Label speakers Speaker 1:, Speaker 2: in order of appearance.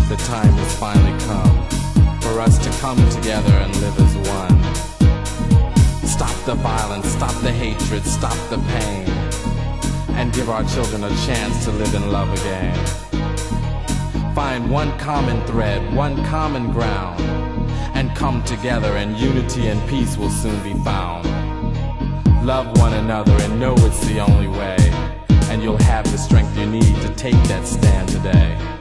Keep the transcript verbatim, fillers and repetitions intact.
Speaker 1: The time has finally come for us to come together and live as one. Stop the violence, stop the hatred, stop the pain, and give our children a chance to live in love again. Find one common thread, one common ground, and come together, and unity and peace will soon be found. Love one another and know it's the only way, and you'll have the strength you need to take that stand today.